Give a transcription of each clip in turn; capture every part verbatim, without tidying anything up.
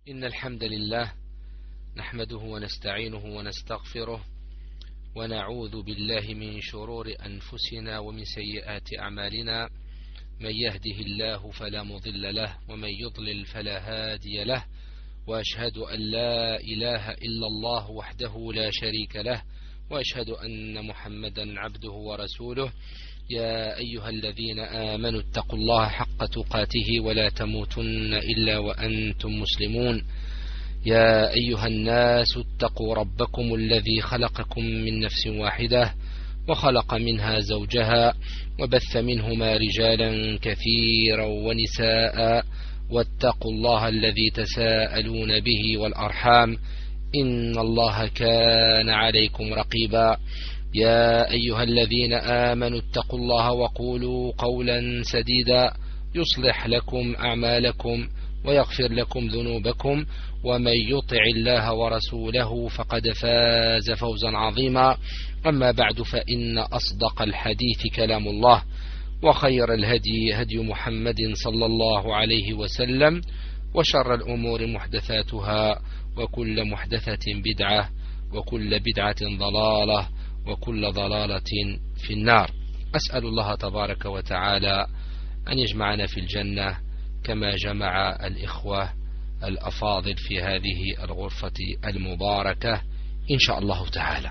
إن الحمد لله نحمده ونستعينه ونستغفره ونعوذ بالله من شرور أنفسنا ومن سيئات أعمالنا. من يهده الله فلا مضل له ومن يضلل فلا هادي له، وأشهد أن لا إله إلا الله وحده لا شريك له، وأشهد أن محمدا عبده ورسوله. يا أيها الذين آمنوا اتقوا الله حق تقاته ولا تموتن إلا وأنتم مسلمون. يا أيها الناس اتقوا ربكم الذي خلقكم من نفس واحدة وخلق منها زوجها وبث منهما رجالا كثيرا ونساء، واتقوا الله الذي تساءلون به والأرحام إن الله كان عليكم رقيبا. يا أيها الذين آمنوا اتقوا الله وقولوا قولا سديدا يصلح لكم أعمالكم ويغفر لكم ذنوبكم، ومن يطع الله ورسوله فقد فاز فوزا عظيما. أما بعد، فإن أصدق الحديث كلام الله، وخير الهدي هدي محمد صلى الله عليه وسلم، وشر الأمور محدثاتها، وكل محدثة بدعة، وكل بدعة ضلالة، وكل ضلالة في النار. أسأل الله تبارك وتعالى أن يجمعنا في الجنة كما جمع الإخوة الأفاضل في هذه الغرفة المباركة إن شاء الله تعالى.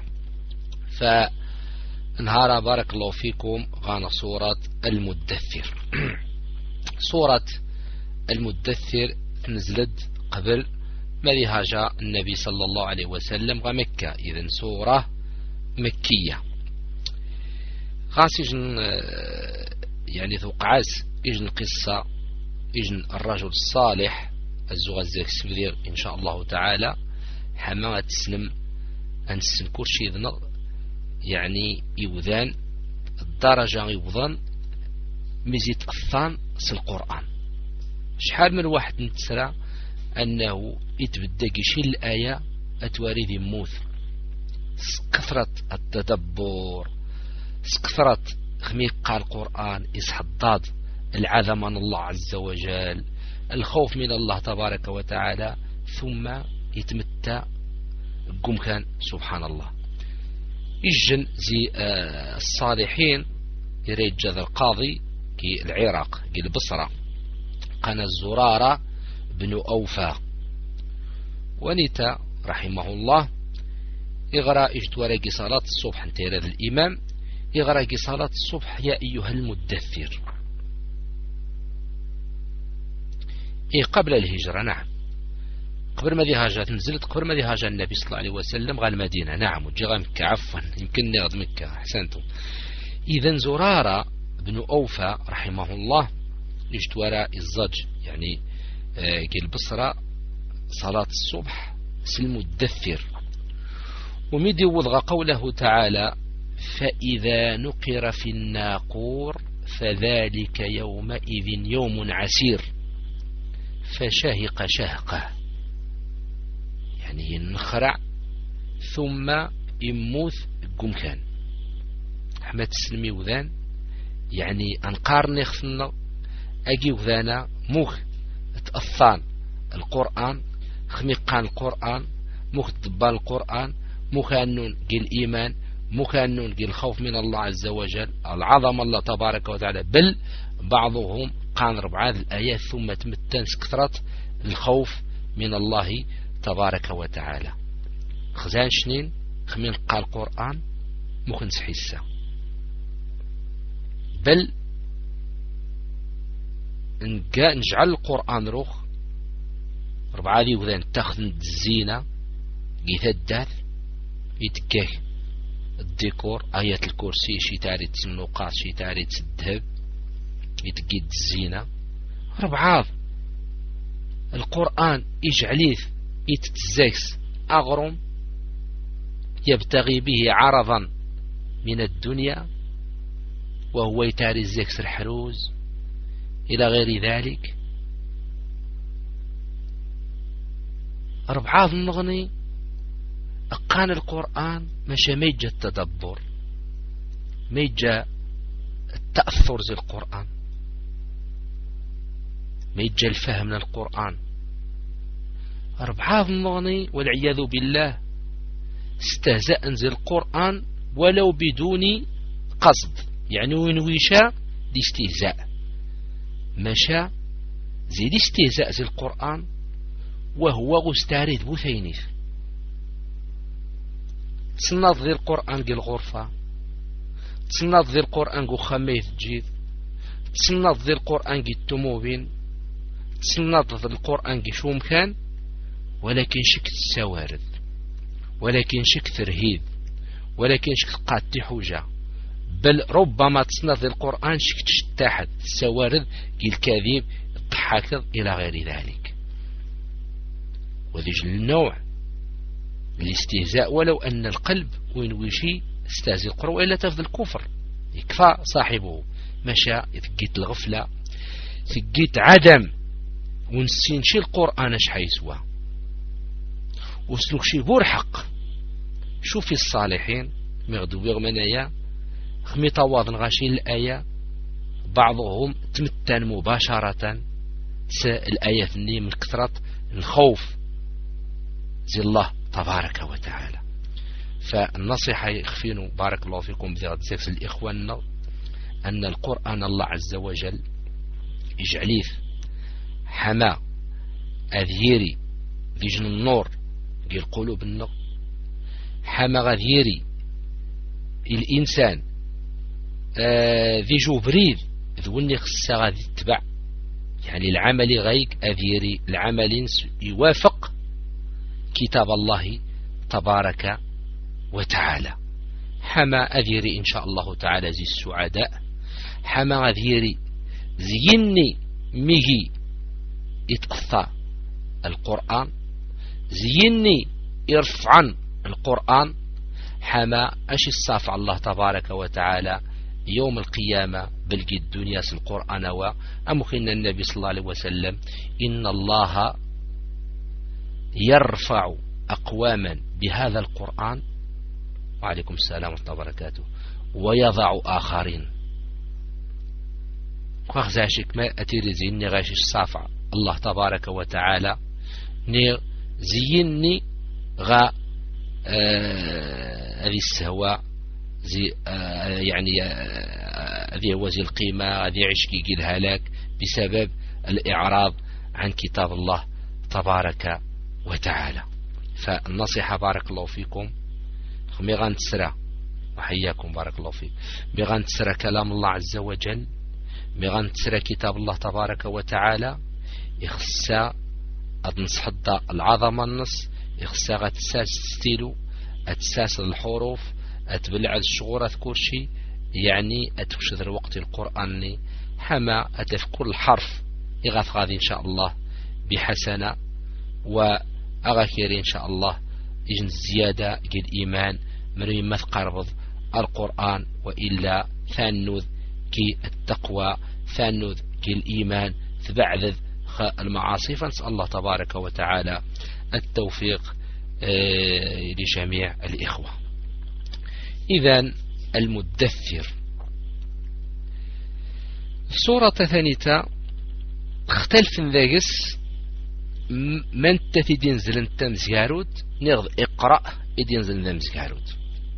فنهار بارك الله فيكم غانا صورة المدثر. صورة المدثر نزلت قبل ما جاء النبي صلى الله عليه وسلم غمكة، إذن سورة مكية. خاص يجن يعني ثقعاس يجن قصة يجن الرجل الصالح الزغزاك سمدير إن شاء الله تعالى حما تسلم أن تسن كرشي ذنغ يعني يوذان الدرجة يوذان مزيت أثان في القرآن. شحال من واحد نتسرى أنه يتبدأ يشيل الآية أتواري ذي موث كثرة التدبر، كثرة خميق القرآن، إسحضاد العظمة من الله عز وجل، الخوف من الله تبارك وتعالى، ثم يتمتع قم كان سبحان الله. يجن زي آه الصالحين يريد جذ القاضي كي العراق كي البصرة قنا الزرارة بن أوفى ونيتا رحمه الله يغرى اجتواري صلاة الصبح انتهى هذا الإمام يغرى صلاة الصبح يا أيها المدثر. إيه قبل الهجرة، نعم قبل ما دي هاجات نزلت قبل ما دي هاجة النبي صلى الله عليه وسلم غا المدينة، نعم وجي مكة، عفوا يمكن نغض مكة أحسنتم. إذن زرارة بن أوفى رحمه الله اجتوارى الزج يعني آه البصرة صلاة الصبح سلمدثر، ومدي وضغ قوله تعالى فإذا نقر في الناقور فذلك يومئذ يوم عسير فشهق شهقه، يعني ينخرع ثم يموت قمكان أحمد السلمي وذان يعني أنقارني خفنا أجي وذانا موخ تأثان القرآن خميقان القرآن موخ تبال القرآن مخانون قل إيمان مخانون قل خوف من الله عز وجل العظم الله تبارك وتعالى، بل بعضهم قان ربعة الآيات ثم تمتن كثرة الخوف من الله تبارك وتعالى. خزان شنين خمين قال القرآن مخن سحيسة، بل نجعل القرآن روخ ربعة ذي وذان تاخذ الزينة قيث الداث يتكاه الديكور آية الكرسي شي تاريت النقاط شي تاريت الذهب يتقيد الزينة ربعاض القرآن يجعليث يتتزاكس أغرم يبتغي به عرضا من الدنيا وهو يتاري الزاكس الحروز إلى غير ذلك. ربعاض النغني أقان القرآن مشى ميجا التدبر ميجا التأثر زي القرآن ما يجي الفهم من القرآن أربعة المغني والعياذ بالله استهزاء انزل القرآن ولو بدون قصد، يعني وين ويشا دي استهزاء مشى زي دي استهزاء زي القرآن وهو غستاريد بوثينيف تصنط ذي القرآن قي الغرفة، تصنط ذي القرآن قو خميث جيد، تصنط ذي القرآن قي التموبين، تصنط ذي القرآن قي شو مكان، ولكن شك السوارد، ولكن شك ترهيب، ولكن شك قاتي حوجة، بل ربما تصنط ذي القرآن شك تشتاحد السوارد قي الكاذيب الضحاكض إلى غير ذلك. وذيج النوع الاستهزاء ولو أن القلب وين ويشي استهزئ القرآن وإلا تفضل الكفر يكفى صاحبه مشى ثقيت الغفلة ثقيت عدم ونسين شي القرآن اش حيسوى وسلوك شي بورحق. شوفي الصالحين مغدو بيغمنايا خمي طواضن غاشين الآية بعضهم تمتن مباشرة الآية ثني من كثرة الخوف زي الله تبارك وتعالى. فالنصيحة يخفينوا بارك الله فيكم بذات زيكس الإخوان أن القرآن الله عز وجل يجعليه حما أذيري ذي جن النور ذي القلوب النور حما غذيري الإنسان آه ذي جبريل ذوني خصا غادي تتبع، يعني العمل غيك أذيري العمل يوافق كتاب الله تبارك وتعالى. حما أذيري إن شاء الله تعالى زي السعداء، حما أذيري زيني ميجي يتأثى القرآن، زيني يرفعن القرآن، حما أشي الصافع الله تبارك وتعالى يوم القيامة بلقي الدنيا في القرآن وأمخن النبي صلى الله عليه وسلم إن الله يرفع أقواما بهذا القرآن وعليكم السلام ورحمة الله وبركاته ويضع آخرين. وخزاشك ما أتيري زيني غاشي الصافع الله تبارك وتعالى ني زيني غا هذه آه السهواء زي آه يعني هذه آه هو زي القيمة هذه عشكي قيل هلاك بسبب الإعراض عن كتاب الله تبارك وتعالى. فالنصيحة بارك الله فيكم ميغان تسرى وحياكم بارك الله فيك ميغان تسرى كلام الله عز وجل، ميغان تسرى كتاب الله تبارك وتعالى، يخصى أتنص حتى العظمة النص، يخصى غتساس ستيلو أتساس الحروف أتبلع الشغورة كل شيء، يعني أتوشذ الوقت القرآني حما أتف كل حرف يغاث غادي إن شاء الله بحسنة وأغاكيري إن شاء الله يجن الزيادة قد إيمان من يمث قربض القرآن وإلا ثانوذ كي التقوى ثانوذ كي الإيمان ثبعذذ المعاصي. فنسأل الله تبارك وتعالى التوفيق لجميع الإخوة. إذن المدثر سورة ثانية تختلف ذاكس من تفيد ينزل انت مزياروت نغض اقرأ إذ ينزل انت مزياروت.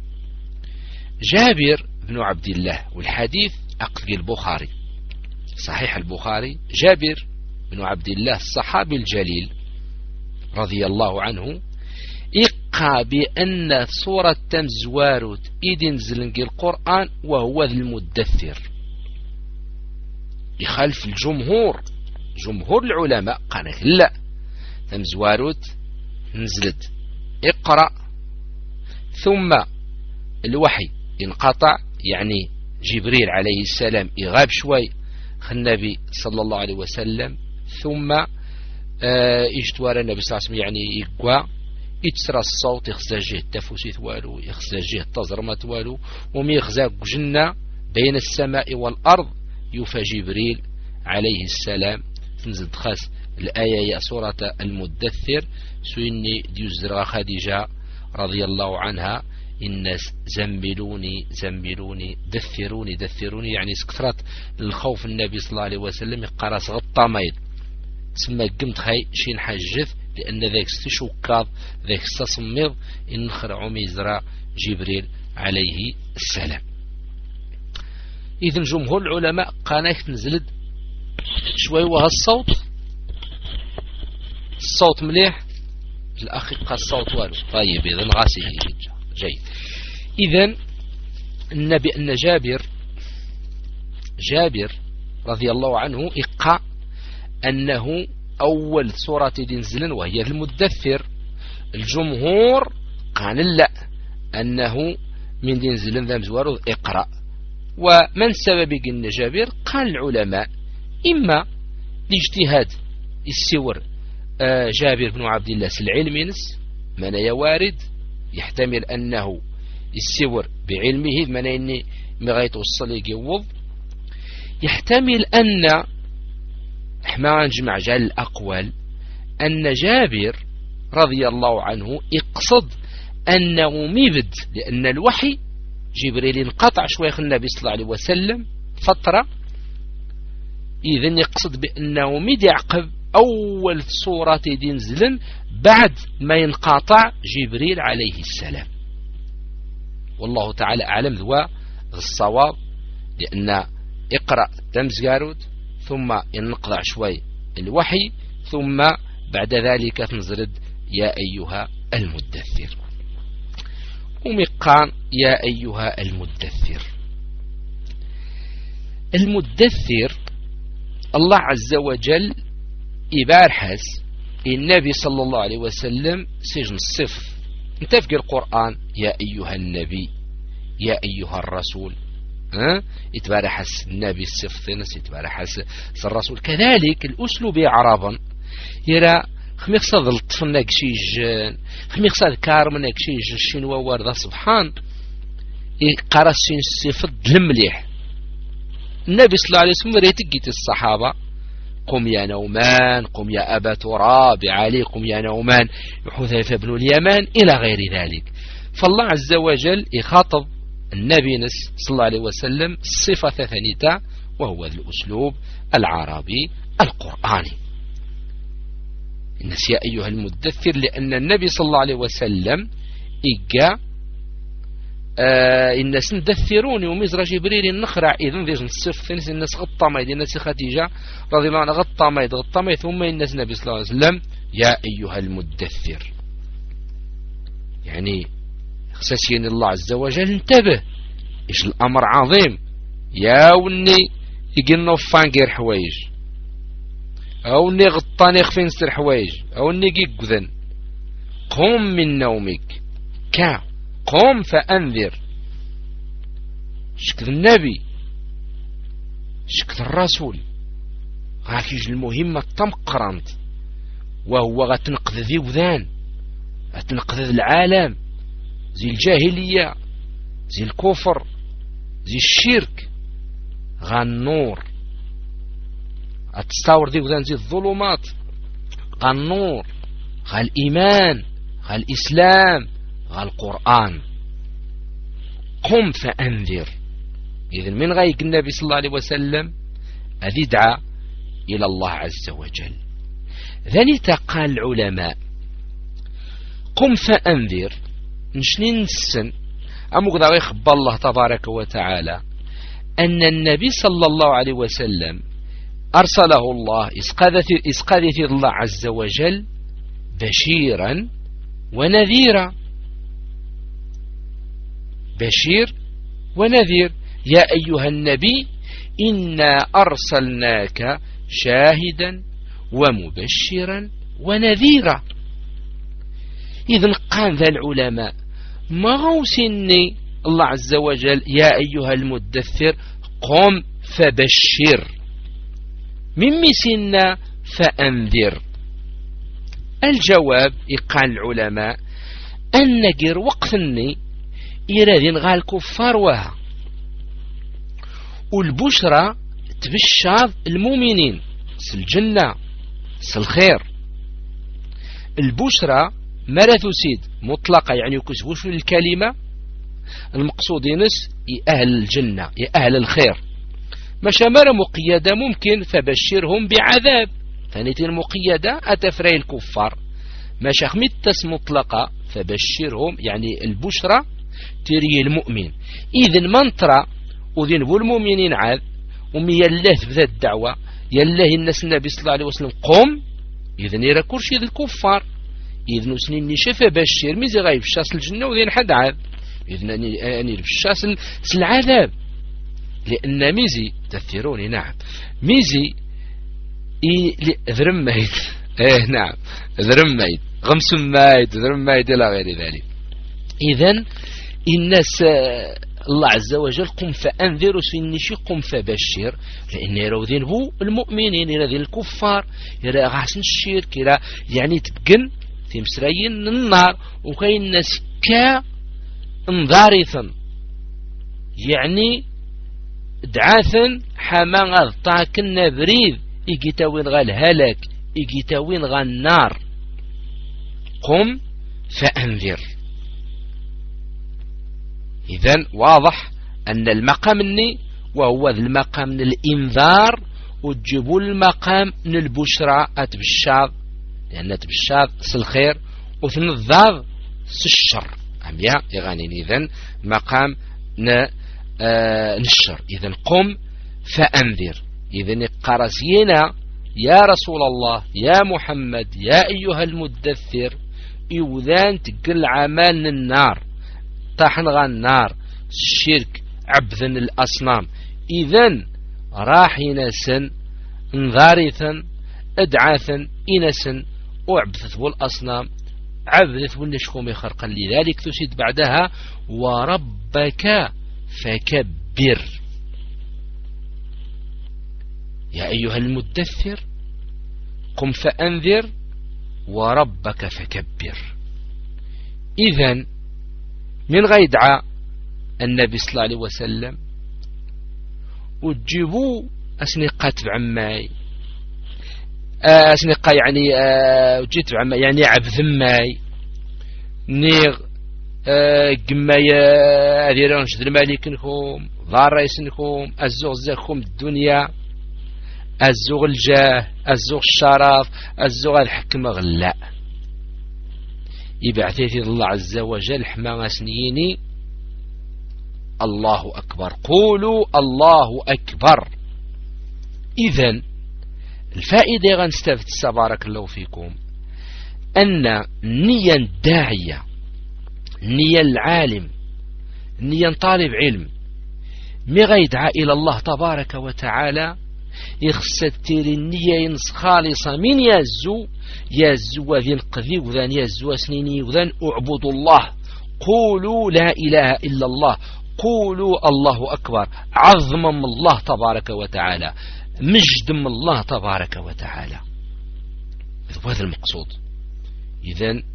جابر بن عبد الله والحديث أقد البخاري صحيح البخاري جابر بن عبد الله الصحابي الجليل رضي الله عنه إقى بأن سورة تمزواروت إذ ينزل القرآن وهو المدثر يخالف الجمهور جمهور العلماء قال لا تمزواروت نزلت اقرأ ثم الوحي انقطع، يعني جبريل عليه السلام يغاب شوي النبي صلى الله عليه وسلم ثم اه اجتوار النبي صلى الله عليه وسلم يعني يقوى يتسرى الصوت يخزاجه التفوسيت والو يخزاجه التزرمات والو وميخزاق جنة بين السماء والأرض يوفى جبريل عليه السلام تنزل خاص الآية يا سورة المدثر سيني ديوزرغ خديجة رضي الله عنها الناس زملوني زملوني دثروني دثروني يعني سكثرت الخوف النبي صلى الله عليه وسلم يقرأ غطى ميل تسمى قمت خي شين حجث لأن ذاك استشوكاض ذاك استصمض إن خرعو ميزرا جبريل عليه السلام. إذن جمهور العلماء قاناك تنزلد شوي وها الصوت الصوت مليح الأخ يبقى الصوت والو. طيب إذن غاسي جيد. إذن النبي أن جابر جابر رضي الله عنه إقا أنه أول سورة تنزل وهي المدثر. الجمهور قال لا أنه من تنزل ذا مزوار اقرأ. ومن سبب أن جابر قال العلماء إما لاجتهاد السور جابر بن عبد الله العلمينس من يوارد يحتمل أنه السور بعلمه من إني مغايت وصل يجوض. يحتمل أن احنا نجمع جال الأقوال أن جابر رضي الله عنه يقصد أنه مبد لأن الوحي جبريل انقطع شوية النبي صلى الله عليه وسلم فترة. إذن يقصد بأنه مد يعقب أول سورة تنزل بعد ما ينقطع جبريل عليه السلام. والله تعالى أعلم ذو الصواب لأن اقرأ تمز جارود ثم ينقطع شوي الوحي ثم بعد ذلك تنزرد يا أيها المدثر. ومقان يا أيها المدثر. المدثر الله عز وجل يبارحس النبي صلى الله عليه وسلم سجن الصف. انت في القرآن يا أيها النبي يا أيها الرسول ها يتبارحس النبي الصف ثنس يتبارحس الرسول. كذلك الأسلوب عربا يرى خميخ الطف نكشيج خميخ الكار من نكشيج الشنوا ورد سبحان يقرأ الصفة المليح. النبي صلى الله عليه وسلم ريتقيت الصحابة قم يا نومان قم يا أبا تراب علي قم يا نومان حذيفة بن اليمان إلى غير ذلك. فالله عز وجل يخاطب النبي صلى الله عليه وسلم صفة ثانية وهو الأسلوب العربي القرآني. الناس يا أيها المدثر لأن النبي صلى الله عليه وسلم إجا آه الناس ندثروني ومزر جبريل النخرع إذن ذي الصف ثاني الناس غطى ما يدي الناس خديجة رضي الله عنها غطى ما يد غطى ما ثم الناس النبي صلى الله عليه وسلم يا أيها المدثر. يعني خصاصين الله عز وجل انتبه إيش الأمر عظيم. يا وني يقلنا فانقير حوايج أو ني غطاني خفين سر حوايج أو ني قيقذن قم من نومك كا قم فأنذر. شكذ النبي شكذ الرسول غاكيج المهمة تمقرنت وهو غتنقذ ذي وذان غتنقذ العالم زي الجاهلية زي الكفر زي الشرك غا النور غتستاور ذي وذان زي الظلمات غا النور غا الإيمان غا الإسلام غا القرآن. قم فأنذر. إذن من غايق النبي صلى الله عليه وسلم أذي دعا إلى الله عز وجل. ذني تقال العلماء قم فأنذر نشنين السن أمو قد يخبى الله تبارك وتعالى أن النبي صلى الله عليه وسلم أرسله الله إسقاذت الله عز وجل بشيرا ونذيرا. بشير ونذير يا أيها النبي إنا أرسلناك شاهدا ومبشرا ونذيرا. إذن قال ذا العلماء ما غوسني الله عز وجل يا أيها المدثر قم فبشر ممي سنا فأنذر. الجواب يقال العلماء أن نجر وقفني إرادين غال الكفار وها والبشرى تبشر المؤمنين سالجنة سالخير. البشرى مرث سيد مطلقة يعني يكسبوش الكلمة المقصود نس أهل الجنة يا أهل الخير. مشى مرة مقيدة ممكن فبشرهم بعذاب ثانية المقيدة أتفري الكفار ما شاخ متس مطلقة فبشرهم يعني البشرى تري المؤمن. إذن منطرة وذين بو المؤمنين عاد ومي الله تبدا الدعوة يالله الناس النبي صلى الله عليه وسلم قم إذن يرى كل شيء الكفار إذن سنين نشفى بشير ميزي غايب الشاس الجنة وذين حد عاد إذن أني الشاس العذاب لأن ميزي تثيروني نعم ميزي ذرم ميت ايه نعم ذرم ميت غمس ميت ذرم ميت إلى غير ذلك. إذن الناس الله عز وجل قم فأنذر سنشي قم فبشر لأن يرودين هو المؤمنين يرى الكفار يرى غاسن الشرك يرى يعني تبقن في مسرين النار وكاين الناس كا انذارثا يعني دعاثا حما غطاكنا بريد إيجيتاوين غا الهلاك إيجيتاوين غا النار قم فأنذر. إذن واضح أن المقام الني وهو المقام من الإنذار وتجيبوا المقام من البشرى أتبشاض لأن تبشاض سالخير وتنضاض سالشر أميا يغاني. إذن مقام آه نشر. إذن قم فأنذر. إذن قرسينا يا رسول الله يا محمد يا أيها المدثر إوذان تقل عمال النار طاحن غا النار الشرك عبثا الأصنام. إذن راح إنسا انذارثا أدعاثا إنسا وعبثت والأصنام عبثت والنشكوم يخرقا. لذلك تسيد بعدها وربك فكبر يا أيها المدثر قم فأنذر وربك فكبر. إذن من غيدعى النبي صلى الله عليه وسلم وتجيبوا أسنقات بعماي أسنقة يعني وجيت بعماي يعني عبث ماي نيغ قماي أذيرون شد المالكنكم ضار رئيسنكم الزوغ زاكم الدنيا الزوغ الجاه الزوغ الشرف الزوغ الحكم غلاء يبعثيتي الله عز وجل حما سنيني الله أكبر قولوا الله أكبر. إذن الفائدة غنستفد بارك الله فيكم أن نية الداعية نية العالم نية طالب علم مي غيدعى إلى الله تبارك وتعالى يخستير النية ينس خالصة من يزو يزو وذين قذي وذان يزو سنيني وذان اعبدوا الله قولوا لا إله إلا الله قولوا الله أكبر عظم الله تبارك وتعالى مجد الله تبارك وتعالى. هذا المقصود. إذن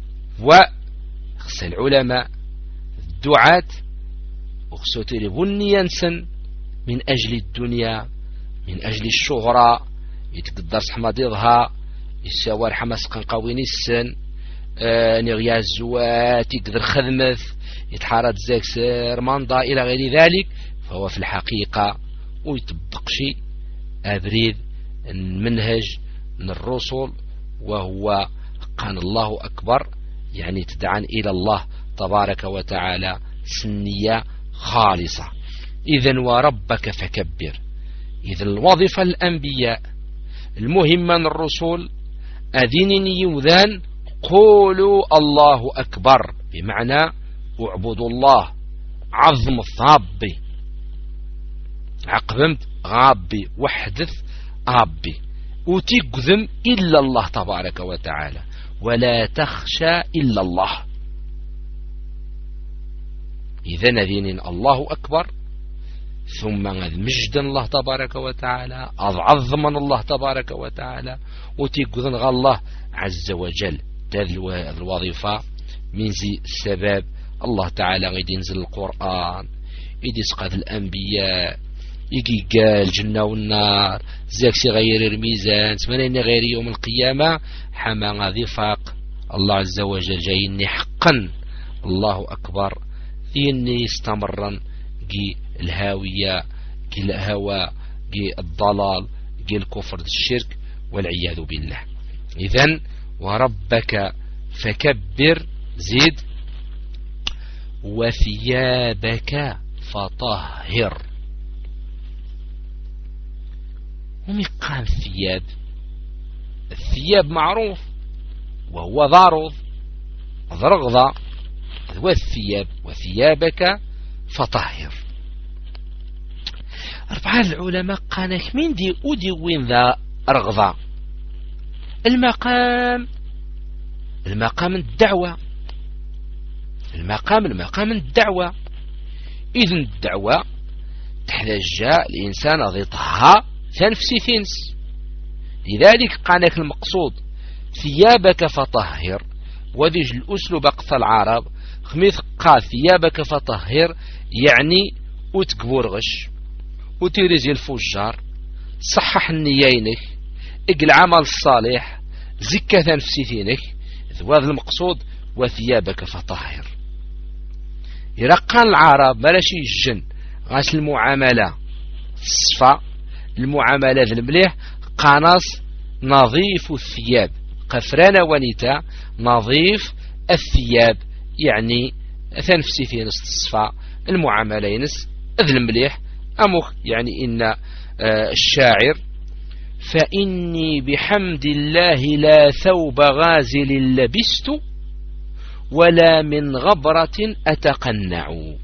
وخص العلماء الدعاة وخصوتي بنيانسا من أجل الدنيا من أجل الشهرة يتقدر حماضيضها يساوار حماس قنقاوين السن آه نغيا الزوات يقدر خدمث يتحارد زاكسر منضى إلى غير ذلك فهو في الحقيقة ويطبق شيء أبريد المنهج من الرسل وهو قال الله أكبر يعني تدعان إلى الله تبارك وتعالى سنية خالصة. إذن وربك فكبر. إذن الوظيفة الأنبياء المهمة من الرسول أذنني يوذان قولوا الله أكبر بمعنى اعبدوا الله عظم الثابي عقبمت غابي وحدث آبي وتقذم إلا الله تبارك وتعالى ولا تخشى إلا الله. إذا نذين الله أكبر ثم مجد الله تبارك وتعالى أعظم الله تبارك وتعالى وتقذن الله عز وجل. هذه الوظيفة من زي السبب الله تعالى غيد ينزل القرآن يدي سقط الأنبياء يجي قال الجنة والنار زاكسي غير الميزان سمانين غير يوم القيامة حما غادي فاق الله عز وجل جايني حقا الله أكبر ذيني استمرا جي الهاوية جي الهوى جي الضلال جي الكفر الشرك والعياذ بالله. إذن وربك فكبر زيد وثيابك فطهر. ومقام الثياب، الثياب معروف وهو ضارض ضرغضة، هو الثياب. وثيابك فطهر. أربعة العلماء قالك من دي أودي وين ذا رغضة؟ المقام المقام الدعوة، المقام المقام الدعوة. إذن الدعوة تحتاج الإنسان ضيطها تنفسي ثنس. لذلك قالك المقصود ثيابك فطهر. وذيج الأسلوب أقصى العرب خميث قال ثيابك فطهر يعني وتكبر غش وتيريزي الفجار، صحح النيينك، اقل عمل الصالح، زكة نفسيتينك. هذا المقصود وثيابك فطهر. يرقان العرب ملاشي الجن غاس المعاملة الصفا، المعاملة المليح قانص نظيف الثياب، قفرانة ونتا نظيف الثياب يعني ثنفسي في نص الصفا المعاملة ينس أذل مليح أمخ. يعني إن آه الشاعر فإني بحمد الله لا ثوب غازل لبست ولا من غبرة أتقنع.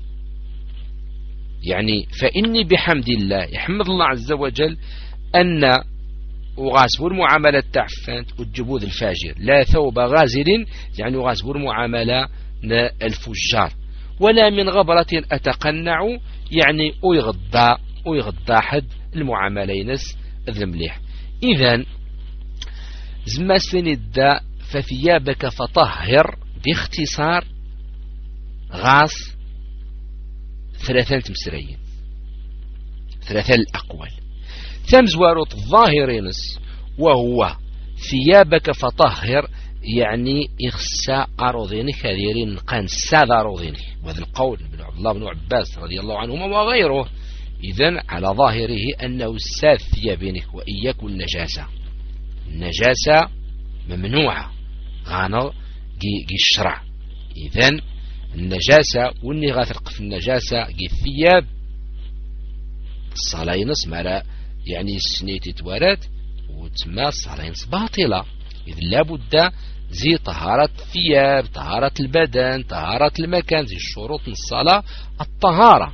يعني فإني بحمد الله، يحمد الله عز وجل أن وغاسبوا المعاملة تعفنت وتجبوذ الفاجر. لا ثوب غازل يعني وغاسبوا المعاملة الفجار. ولا من غبرة أتقنع يعني ويغضى ويغضى حد المعاملينس المليح. إذن زماسين الداء فثيابك فطهر باختصار غاص ثلاثة تمسرين، ثلاثة الأقوال. تمزوارط الظاهرينس وهو ثيابك فطهر يعني إخساء أرضينك كثيرين قان ساد أرضينك. وهذا القول من عبد الله بن عباس رضي الله عنهما وغيره. إذن على ظاهره أنه ساد ثيابينك وإياك النجاسة. النجاسة ممنوعة غانا جي الشرع. إذن النجاسة واللي غاثرق في النجاسة جي الثياب الصلاة ينص مالا يعني السنيت توارد وتما الصلاة ينص باطلة. إذن لابد زي طهارة الثياب، طهارة البدن، طهارة المكان، زي الشروط من الصلاة الطهارة.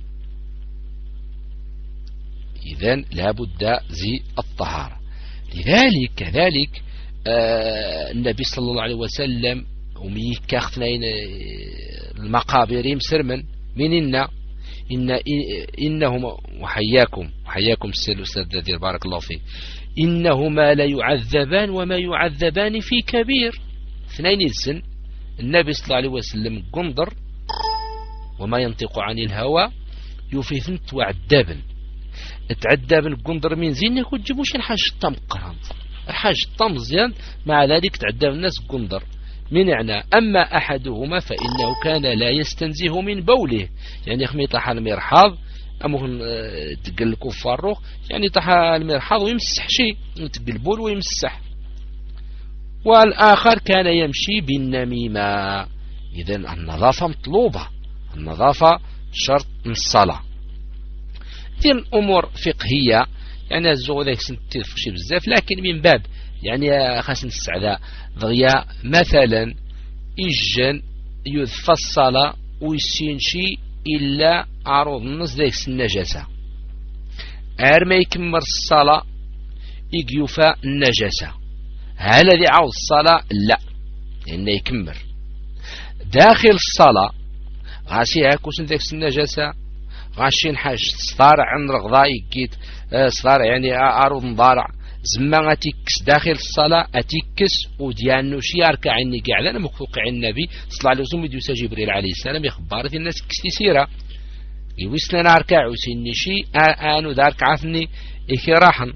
إذن لابد زي الطهارة. لذلك كذلك آه النبي صلى الله عليه وسلم وميكا اختنين المقابر مسرمن من إن إن إنهم وحياكم وحياكم السيد الأستاذ دير بارك الله فيه إنهما لا يعذبان وما يعذبان في كبير. اثنين السن النبي صلى الله عليه وسلم قنضر وما ينطق عن الهوى يفيثن وعذابا تعذابا قنضر من زينك وتجيبوش الحاج الطم قرنت الحاج الطم زين مع ذلك تعذاب الناس قنضر من يعني. أما أحدهما فإنه كان لا يستنزه من بوله يعني خمي طاح المرحاض أمهن تقل الكفار روح يعني طاح المرحاض ويمسح شيء تقل بول ويمسح. والآخر كان يمشي بالنميمة. إذن النظافة مطلوبة، النظافة شرط من الصلاة. دين أمور فقهية يعني الزغو ذاك سنتير فشي بزاف لكن من باب يعني خاص نستعداء ضغيا مثلا إجن يذفى الصلاة ويسينشي إلا عروض النص ذاك النجاسة أر ما يكمر الصلاة يقيوفى النجاسة. هل الذي عاوز الصلاة؟ لا لأنه يكمر داخل الصلاة غاسي هاكوس ذاك النجاسة غاشين حاج صدارع عن رغضاء يقيت صدارع يعني عروض مضارع زمان أتيكس داخل الصلاة أتيكس وديانو شي أركع عني قاعدة مخوقع النبي صلى الله عليه وسلم يدوس جبريل عليه السلام يخبارت الناس كستي سيرة يوسلنا أركع وسيني شي آنو ذارك عثني إكراحا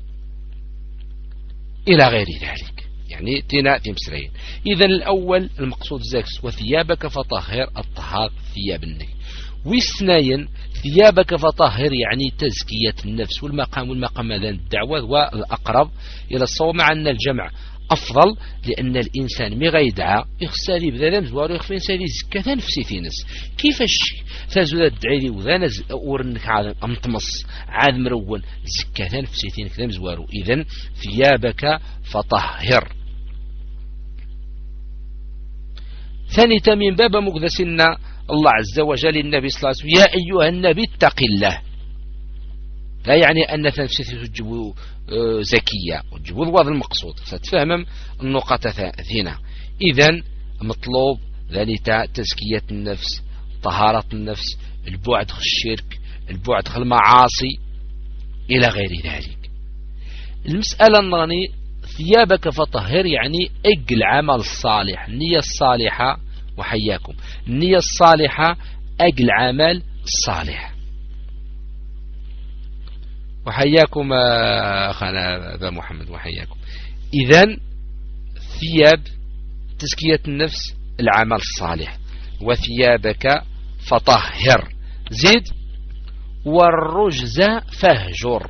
إلى غير ذلك يعني تينا تمسرين. إذن الأول المقصود زكس وثيابك فطهر الطهار ثياب النبي. واثنين ثيابك فطهر يعني تزكية النفس والمقام والمقام هذا الدعوة والأقرب إلى الصوم مع أن الجمع أفضل، لأن الإنسان مي غيدعى يخسالي بذا مزوار يخفين سالي زكاة نفسي تينس كيفاش تزود دعيلي وذا ورنك عاد أمطمس عاد مرون زكاة نفسي تينك ذا مزوارو. إذن ثيابك فطهر. ثاني من باب مقدسنا الله عز وجل النبي صلى الله عليه وسلم يا أيها النبي اتق الله، لا يعني أن نفسي تجيبوا زكية وتجيبوا الوضع المقصود ستفهم النقطة ثانية. إذن مطلوب ذلك تزكية النفس، طهارة النفس، البعد عن الشرك، البعد عن المعاصي إلى غير ذلك. المسألة النغني ثيابك فطهر يعني اج العمل الصالح، النية الصالحة، وحياكم النية الصالحة اج العمل الصالح. وحياكم أخانا أبا محمد وحياكم. إذن ثياب تزكية النفس العمل الصالح، وثيابك فطهر. زيد والرجز فاهجر.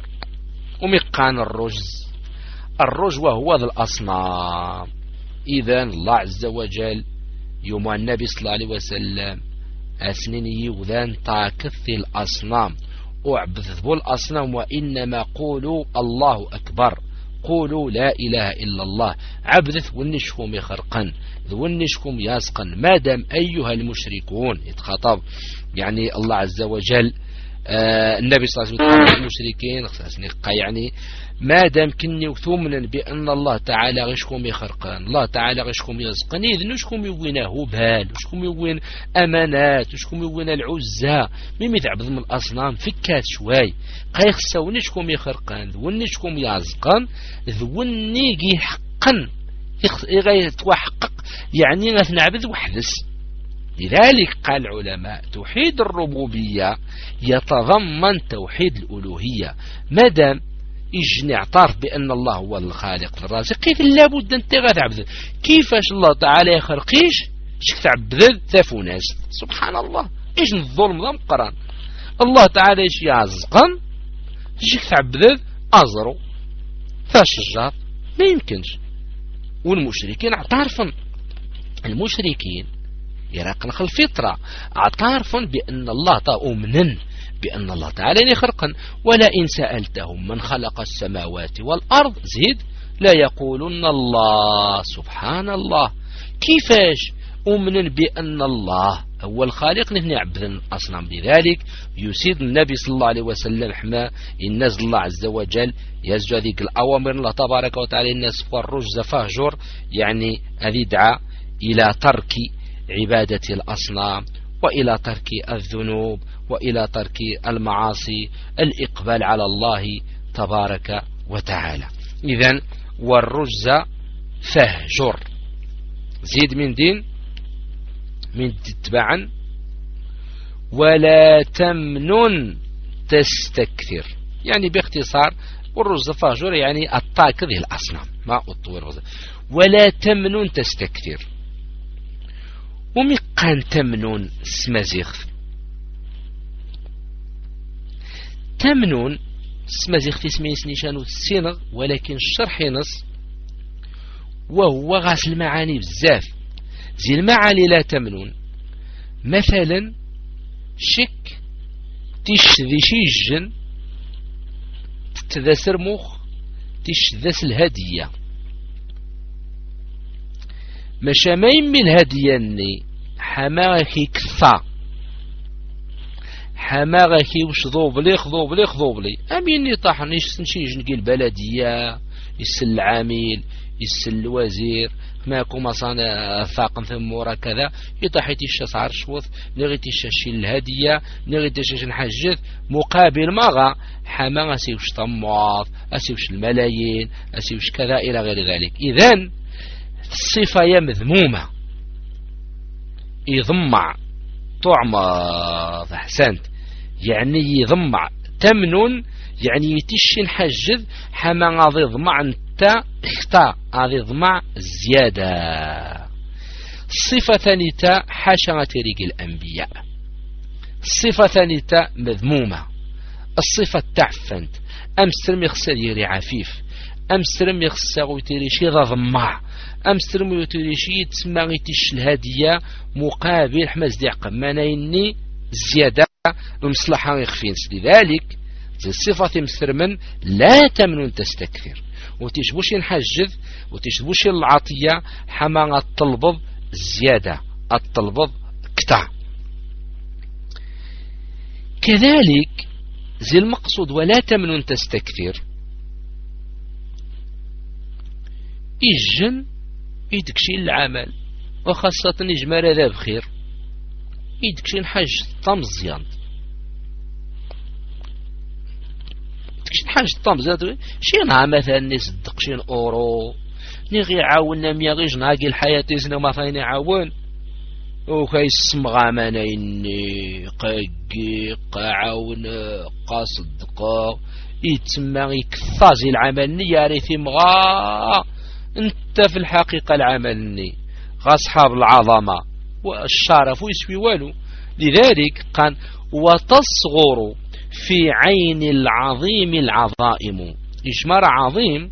ومقان الرجز، الرجز وهو ذا الأصنام. إذن الله عز وجل يوم النبي صلى الله عليه وسلم أسنين يوذان تاكث الأصنام أعبثوا الأصنام، وإنما قولوا الله أكبر، قولوا لا إله إلا الله. عبث ونشكم يخرقا ونشكم ياسقا ما دام أيها المشركون يتخاطب يعني الله عز وجل آه النبي صلى الله عليه وسلم المشركين يعني ما دام كني وثمنا بأن الله تعالى غشكم يخرقان، الله تعالى غشكم يزقن، إذن وشكم يوين هبال، وشكم يوين أمانات، وشكم يوين العزة، مما تعبد من الأصنام فكات شوي قايخ سونشكم يخرقان ذونشكم يزقن ذونيجي حقا يغير توحقق يعني نعبد وحدث. لذلك قال العلماء توحيد الربوبية يتضمن توحيد الألوهية. مادام يجني اعترف بأن الله هو الخالق الرازق، كيف لابد أن تعبد؟ كيفاش الله تعالى يخرقيش شك تعبد ثافو ناس؟ سبحان الله، إيش الظلم ذا مقران. الله تعالى إيش يعزقن شك تعبد أزرو فالشجار ما يمكنش. والمشركين اعترفن، المشركين يراقن خل الفطرة اعترفن بأن الله تؤمنن بأن الله تعالى يخرقن. ولئن سألتهم من خلق السماوات والأرض زيد لا يقولن الله. سبحان الله، كيفاش أؤمن بأن الله هو الخالق نحن عبد الأصنام؟ لذلك يسيد النبي صلى الله عليه وسلم حما الناس الله عز وجل يزجى ذيك الأوامر الله تبارك وتعالى الناس والرجز فاهجر، يعني هذه دعا إلى ترك عبادة الأصنام وإلى ترك الذنوب وإلى ترك المعاصي، الإقبال على الله تبارك وتعالى. إذن والرجز فاهجر. زيد من دين من تتبعا ولا تمنن تستكثر، يعني باختصار والرجز فاهجر يعني الطاك ذي الأصنام ما أطور. ولا تمنن تستكثر. ومقان تمنون سمازيخ، تمنون سمازيخ في سميس نيشانو السينغ، ولكن الشرح ينص وهو غاس المعاني بزاف. زي المعاني لا تمنون مثلا شك تشذي شيجن تتذاسر مخ تشذاس الهدية مشا ما يمي الهدياني حماغي كثا حماغي وش ضوبلي خضوبلي خضوبلي أميني طاحن يشنشيج نقي البلدية يسل العامل يسل الوزير ماكو مصانع ثاقن ثمورة كذا يطاحي تيشاس عرشوث نغي تيشاشي الهدية نغي تيشاش نحجث مقابل ماغا حما أسيوش طماط أسيوش الملايين أسيوش كذا إلى غير ذلك. إذن الصفة هي مذمومة، يضمع طعمة أحسنت يعني يضمع تمنون يعني يتشن حجذ حما غاضي ضمع انت اختا غاضي ضمع زيادة. الصفة ثانية حاشا تريق الأنبياء. الصفة ثانية مذمومة. الصفة تعفنت أمس ترمي خسر يري عفيف أمسترم يخصها ويتيري شي ذا ضماع أمسترم يتيري شي تسمى غيتيش الهدية مقابل حماس دي عقب مانايني زيادة المصلحة يخفين. لذلك الصفة مسترمن لا تمنن تستكثر وتشبوش ينحجذ وتشبوش العطية حما الطلبض زيادة الطلبض كتع. كذلك زي المقصود ولا تمنن تستكثر إجن يدكشي العمل وخاصة إجمال هذا بخير يدكشي نحاج طمزيان يدكشي نحاج طمزيان شي نها مثلا نصدق شي أورو نغي عاونا ميا غيج نهاقي الحياة تيزنا ما فاين يعاون وكاي السمغا مانايني قاقي قاعاون قاصدقا يتسمى يكثازي العمل ني ريثي مغا انت في الحقيقة العمل ني غاصحاب العظمة والشرف ويسوي والو. لذلك قال وتصغر في عين العظيم العظائم إجمار عظيم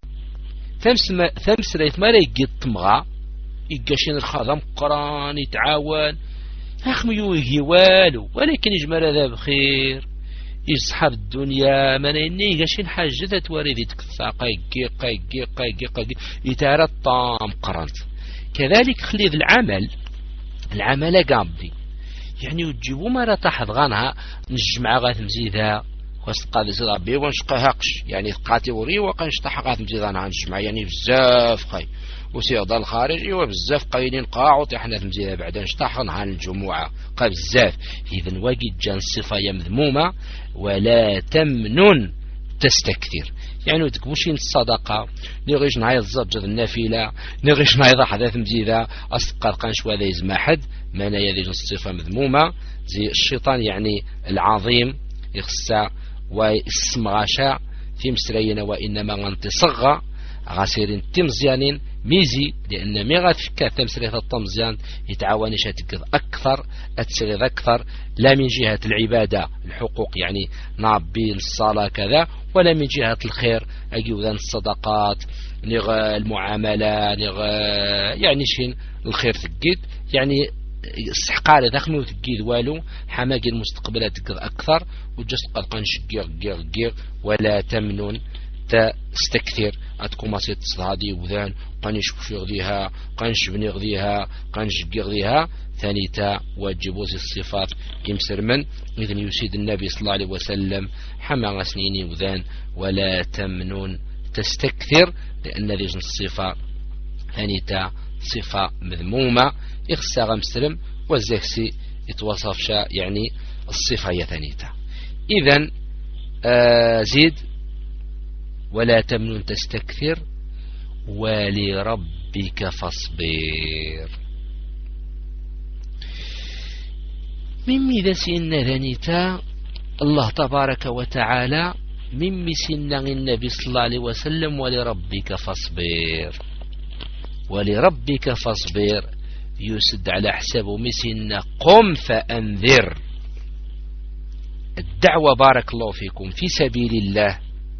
ثمس ريث ما يجي الطمغة يقاشين الخضم قران يتعاون أخميو يجي والو ولكن إجمار هذا بخير يصحاب الدنيا من إني يقاشين حاجة تواريدي تكثى قيقي قيقي قيقي قيقي يتعرى الطام قرانت. كذلك خليذ العمل العمل قابضي يعني وتجيبوا مرة تحت غانها نجمع غاث مزيدها واسقى ذي ربي ونشقهقش يعني قاتي وري وقنشطح غاث مزيدها نجمع يعني بزاف خي وسيغضى الخارجي وبزاف قايلين قاعط احنا مزيدها بعد نشطح نهان الجمعة قا بزاف. إذن واجد جان الصفة مذمومة ولا تمنن تستكثر يعني تكبوشين الصدقة نغيش نعيض الزبجة النافلة نغيش نعيض حدث مزيدة أسقى قنش وذا يزمحد ما يذيج الصفة مذمومة زي الشيطان يعني العظيم يخصى ويسمغاشا في مسرين وإنما غنتصغى غاسيرين تمزيانين ميزي لأن ميغات فكا تمسرية الطمزيان يتعاونش تكذ أكثر أتسغذ أكثر لا من جهة العبادة الحقوق يعني نعبي الصلاة كذا ولا من جهة الخير أجيوذان الصدقات نغى المعاملة نغى يعني شين الخير تجد يعني السحقارة داخل وتجد والو حماقي المستقبلات تكذ أكثر وجست قد قنش جيغ جيغ جيغ ولا تمنون تستكثر أتكو ما سيتصهادي وذان قنش بشغذيها قنش بنغذيها قنش بيغذيها ثاني تا واجبوز الصفات يمسر من إذن يسيد النبي صلى الله عليه وسلم حما سنيني وذان ولا تمنون تستكثر لأن ذي الصفة ثاني تا صفة مذمومة إخسا غمسلم والزكسي يتوصف شا يعني الصفة هي ثاني تا. إذن آه زيد ولا تمنن تستكثر ولربك فاصبر. ممي ذا سينا ذنيتا الله تبارك وتعالى ممي سينا النبي صلى الله عليه وسلم ولربك فاصبر ولربك فاصبر يسد على حساب مسنا قم فأنذر. الدعوة بارك الله فيكم في سبيل الله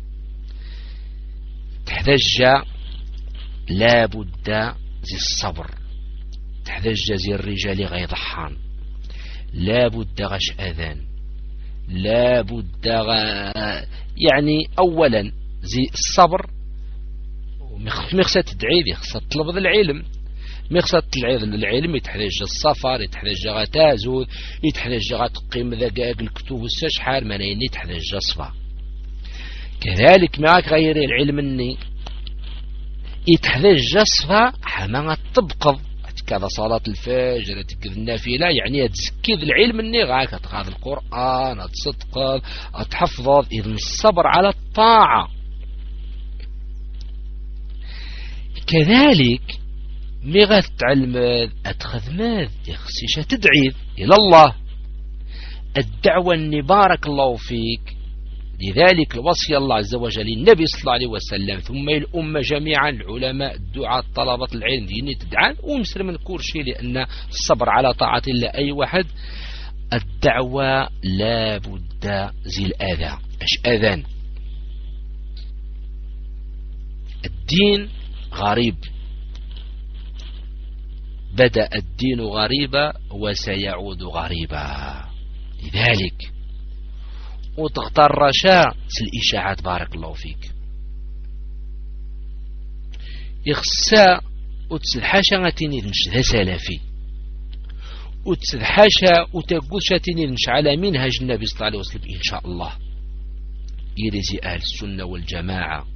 تحتاج لا بد زي الصبر تحتاج زي الرجال غيضحان لا بد غش أذان لا بد غ... يعني أولا زي الصبر مخصة تدعي ذي خصة تطلب العلم مخصة العلم يتحتاج السفر يتحتاج غتازود يتحتاج غتقيم ذقائق الكتب والسشحار ما نيني يتحتاج صفا. كذلك معك غير العلم اني يتحتاج صفا حما تبقض كذا صلاة الفجر تكذ النافلة يعني تزكي العلم اني غاك تقاض القرآن تصدق تحفظ. إذن الصبر على الطاعة. كذلك مغا تعلم أتخذ ماذ يخصيش تدعي إلى الله الدعوة أني بارك الله فيك. لذلك الوصي الله عز وجل النبي صلى الله عليه وسلم ثم الأمة جميعا العلماء الدعاء طلبة العلم ديني تدعان ومسلم من كل شيء لأن الصبر على طاعة الله أي واحد. الدعوة لا بد زي الأذى. أش أذان الدين غريب، بدأ الدين غريبا وسيعود غريبا. لذلك وتغتر شاء الإشاعات بارك الله فيك يخسا وتسلحاشا غتيني نش ذا سلفي وتسلحاشا وتقولشا تيني نش على منهج النبي صلى الله عليه وسلم إن شاء الله يرزي أهل السنة والجماعة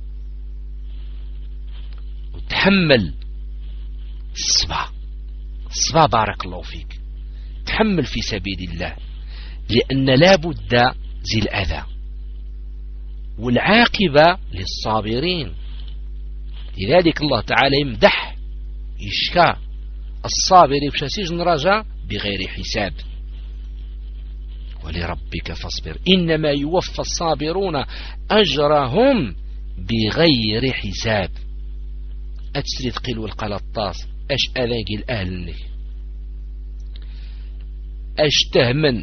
وتحمل الصبا الصبا بارك الله فيك، تحمل في سبيل الله، لأن لا بد زي الأذى والعاقبة للصابرين. لذلك الله تعالى يمدح يشكى الصابر بشاسيج رجاء بغير حساب. ولربك فاصبر إنما يوفى الصابرون أجرهم بغير حساب. أتسري ثقيل والقلطاس أش أذاقي الأهل لك أش تهمن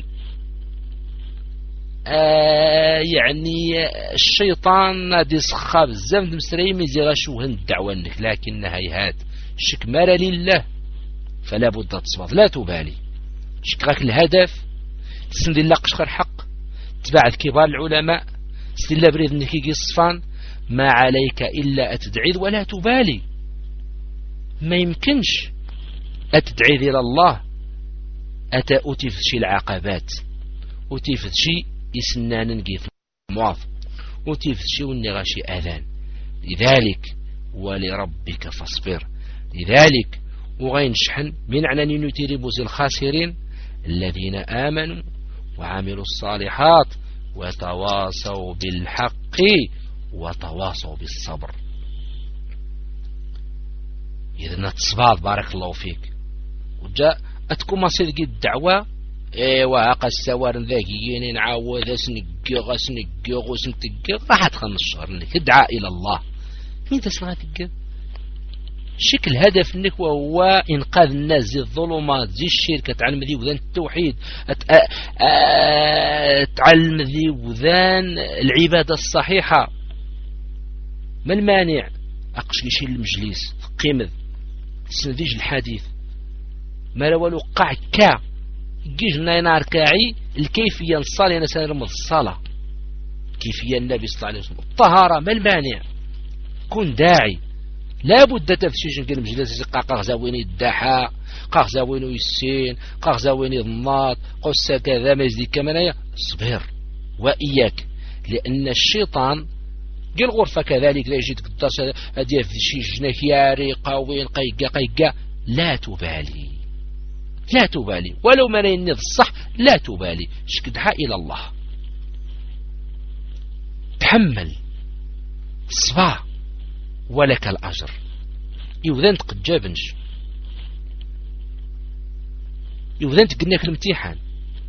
آه يعني الشيطان دي صخاب الزمد مسريم يزيغ شوهن الدعوة لك، لكنها هيهات شكمال لله فلا بد تصبر لا تبالي شكراك الهدف تسندي لك شخر حق تبعد كبار العلماء سندي بريد انك يجي الصفان ما عليك إلا أتدعيذ ولا تبالي. ما يمكنش أتدعيذ إلى الله أتا أتفت شي العقبات أتفت شي يسنان نقيف مواض أتفت شي ونغاشي أذان. لذلك ولربك فاصبر. لذلك وغين شحن من عنان نتيربوز الخاسرين الذين آمنوا وعملوا الصالحات وتواصوا بالحق وتواصوا بالصبر. إذا تصباد بارك الله فيك وجاء أتكم مصير الدعوة ايوا هاقا السوار ذاكيين نعاود اسنقيغ اسنقيغ وسنتقيغ راح تخمس شهر لك ادعاء إلى الله. مين تسمع تقيغ شكل هدف انك وهو انقاذ الناس زي الظلمات زي الشركة، تعلم ذي وذان التوحيد، تعلم ذي وذان العبادة الصحيحة. ما المانع اقش يشيل المجلس قيمذ سنديج الحديث ما لو وقع كا يجيج نار كاعي الكيفية نصلي انا سنرمض الصلاة كيفية النبي صلى الله عليه وسلم الطهارة. ما المانع كن داعي لا بد تفشيش نقول مجلس قاق زاويني الدحاء قاق زاويني السين قاق زاويني الضماط قصة كذا ما يزيد كمان اصبر وإياك، لأن الشيطان قل غرفة كذلك لا يجيك الدرس هدي في شي جنكياري قاوين قيقا قيقا لا تبالي لا تبالي ولو ما ينض الصح لا تبالي شكدها إلى الله. تحمل صبا ولك الأجر. يوذن قد جابنش يوذن تقناك الامتحان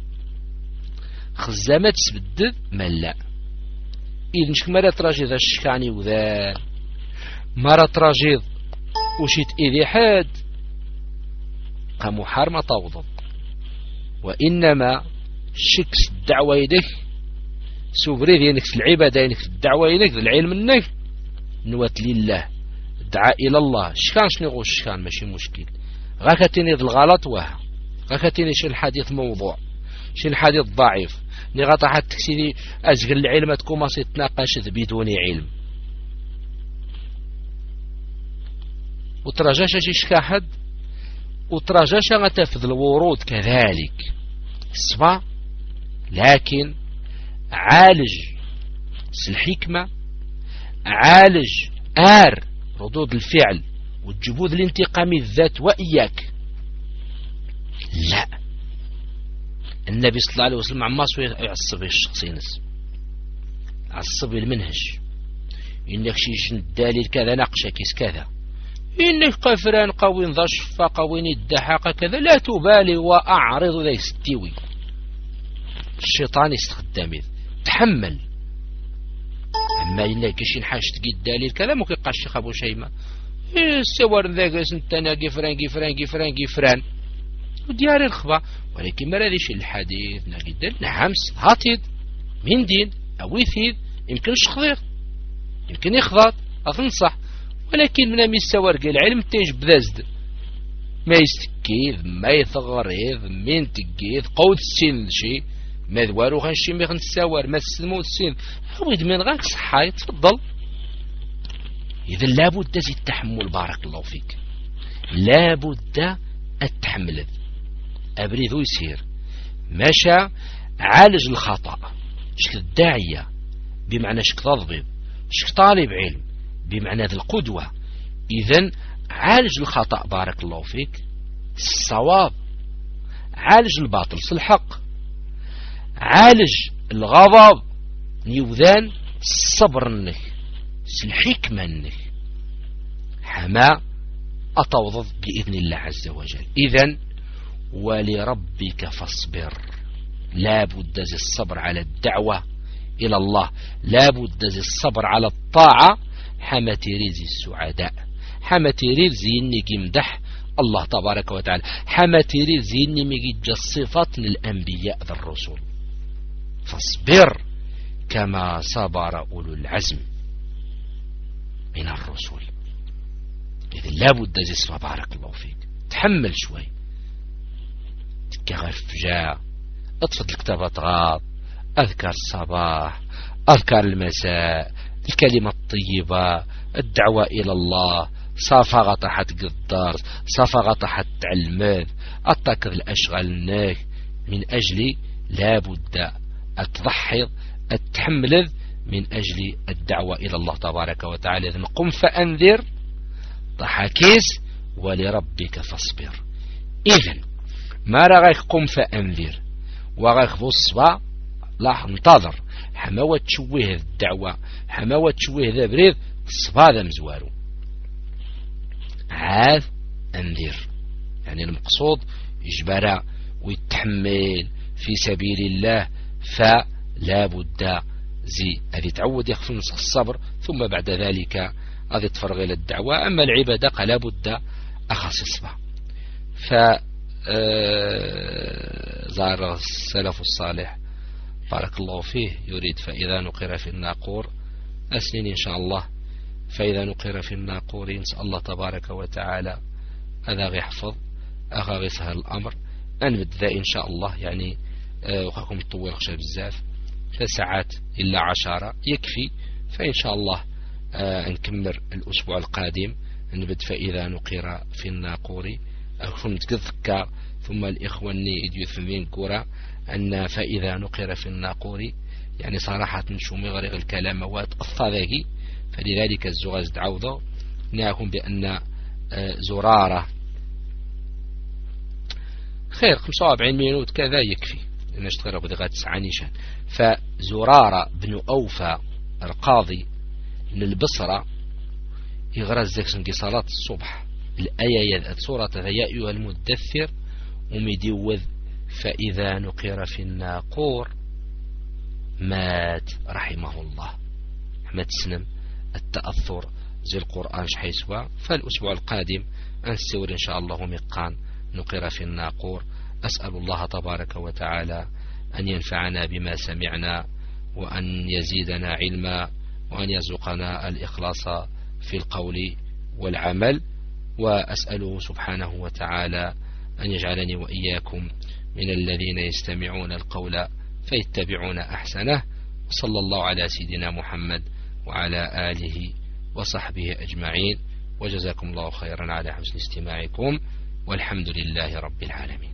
خزامات سبدد ملا إذن شك مرة تراجيض الشكاني وذان مرة تراجيض وشيت إذي حاد قاموا حرمة توضب. وإنما شكس الدعوة يدك سوبريد ينك في العبادة ينك في الدعوة ينك في العلم منك نوات لله دعاء إلى الله. شكان شنو الشكان ماشي مشكل غاكتيني ذي الغلط وها غاكتيني شي الحديث موضوع شي الحديث ضعيف نغطى حتى تكسيني أزغل العلم تكون ما سيتناقش بدون علم وتراجاش شي شكاحد وتراجاش غتفذ الورود كذلك الصبا، لكن عالج الحكمة عالج آر ردود الفعل والجبوذ الانتقامي الذات وإياك. لا النبي صلى الله عليه وسلم عما سوى يعصب الشخصي نس عصب المنهج إنك شي الدليل كذا ناقشة كيس كذا إنك قفران قوين ذا شفا قوين الدحاقة كذا لا تبالي وأعرض ذا يستوي. الشيطان يستخدم تحمل. أما إنك شي نحاش تقي الدليل كذا ممكن قاش خابو شيما السوار ذاك سنتنا قفران قفران قفران قفران ودياري الخبا. ولكن ما راديش الحديث نقدر نعمس هاتيد من دين أو يثيد يمكن شخضير يمكن يخضط أتنصح ولكن من يستوى العلم تيجب ذازد ما يستكيذ ما يثغريذ من تكيذ قود السن شي ما دوارو غنشي مي غنساور ما تسلمو السن عاود من غاك صحاي تفضل. إذا لابد زي التحمل بارك الله فيك لابد التحمل أبريذو يسير ماشا عالج الخطأ شكل الداعية بمعنى شكل تضبيب شكل طالب علم بمعنى ذي القدوة. إذن عالج الخطأ بارك الله فيك الصواب عالج الباطل الحق عالج الغضب نيوذان الصبر النه الحكمة النه حما أتوضض بإذن الله عز وجل. إذن ولربك فاصبر لابد زي الصبر على الدعوة إلى الله لابد زي الصبر على الطاعة حما تريزي السعداء حما تريزي إني مدح الله تبارك وتعالى حما تريزي إني ميجي الصفات للأنبياء ذا الرسول فاصبر كما صبر أولو العزم من الرسول. إذن لابد زي الصبر بارك الله فيك تحمل شوي تكغف جاء اطفت الكتابات غاض أذكار الصباح أذكار المساء الكلمة الطيبة الدعوة إلى الله صافغة تحت قدار صافغة تحت تعلمات أتكذ الأشغال الناك من أجل لابد أتضحي أتحمل من أجل الدعوة إلى الله تبارك وتعالى. إذن قم فأنذر ضحكيس ولربك فاصبر. إذن ما رغيك قم فأنذر وغيك بصبع لا انتظر حماوة تشويه الدعوة حماوة تشويه ذا بريد الصبا ذا مزوارو عاد أنذر يعني المقصود إجبارا ويتحمل في سبيل الله فلا بد زي هذه تعود يخفن الصبر ثم بعد ذلك هذه تفرغ إلى الدعوة. أما العبادة فلا بد أخصصها. ف زار السلف الصالح بارك الله فيه يريد فإذا نقر في الناقور أسنين إن شاء الله فإذا نقر في الناقور نسأل الله تبارك وتعالى هذا يحفظ أغا يسهل الأمر أنبت ذا إن شاء الله يعني وخاكم تطول خشب بزاف فساعات إلا عشرة يكفي فإن شاء الله نكمل الأسبوع القادم نبت فإذا نقر في الناقور أكون تذكر ثم الإخواني يديثمين كورا أن فإذا نقر في الناقور يعني صراحة نشومي غريق الكلام واتقصى ذاكي فلذلك الزغاز دعوضة ناهم بأن زرارة خير خمسة وأربعين مينوت كذا يكفي نشتغل بذغات تسعانيشان. فزرارة بن أوفى القاضي من البصرة يغرز ذاك صلاة الصبح الآية سورة يا أيها المدثر ومديوذ فإذا نقر في الناقور مات رحمه الله. أحمد سنم التأثر زي القرآن شحيسوا. فالأسبوع القادم أنسور إن شاء الله مقان نقر في الناقور. أسأل الله تبارك وتعالى أن ينفعنا بما سمعنا وأن يزيدنا علما وأن يرزقنا الإخلاص في القول والعمل. وأسأله سبحانه وتعالى أن يجعلني وإياكم من الذين يستمعون القول فيتبعون أحسنه. وصلى الله على سيدنا محمد وعلى آله وصحبه أجمعين وجزاكم الله خيرا على حسن استماعكم والحمد لله رب العالمين.